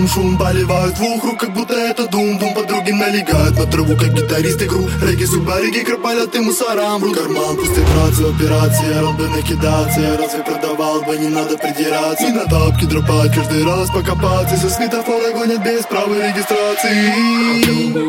шум поливают двух рук, как будто это дум-дум. Подруги налегают на траву, как гитарист игру. Реги, субариги, кропалят и мусорам в карман пустые братцы, операции, я рад бы накидаться. Я разве продавал бы, не надо придираться. И на тапки дропать каждый раз покопаться. Со светофора гонят без правой регистрации.